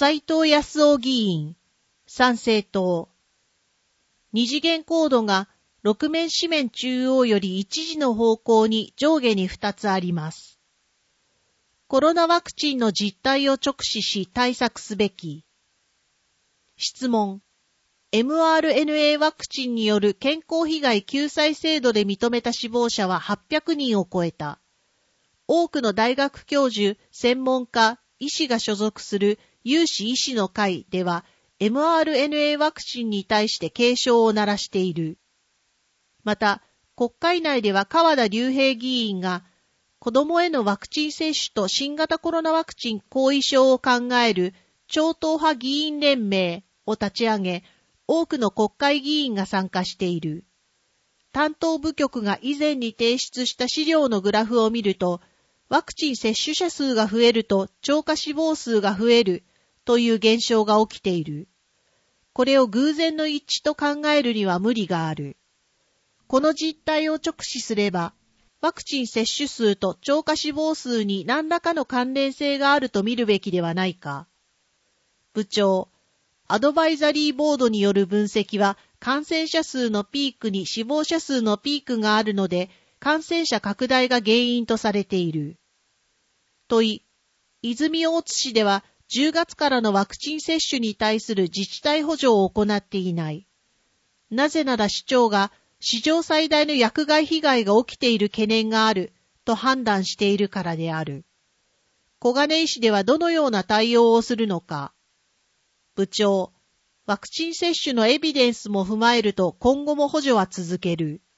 斉藤康夫議員、参政党。二次元コードが6面四面中央より一時の方向に上下に2つあります。コロナワクチンの実態を直視し対策すべき。質問。mRNA ワクチンによる健康被害救済制度で認めた死亡者は800人を超えた。多くの大学教授、専門家、医師が所属する有志医師の会では mRNA ワクチンに対して警鐘を鳴らしている。また、国会内では川田龍平議員が子供へのワクチン接種と新型コロナワクチン後遺症を考える超党派議員連盟を立ち上げ、多くの国会議員が参加している。担当部局が以前に提出した資料のグラフを見ると、ワクチン接種者数が増えると超過死亡数が増えるという現象が起きている。これを偶然の一致と考えるには無理がある。この実態を直視すれば、ワクチン接種数と超過死亡数に何らかの関連性があると見るべきではないか。部長、アドバイザリーボードによる分析は、感染者数のピークに死亡者数のピークがあるので、感染者拡大が原因とされている。問い、泉大津市では10月からのワクチン接種に対する自治体補助を行っていない。なぜなら市長が史上最大の薬害被害が起きている懸念があると判断しているからである。小金井市ではどのような対応をするのか。部長、ワクチン接種のエビデンスも踏まえると今後も補助は続ける。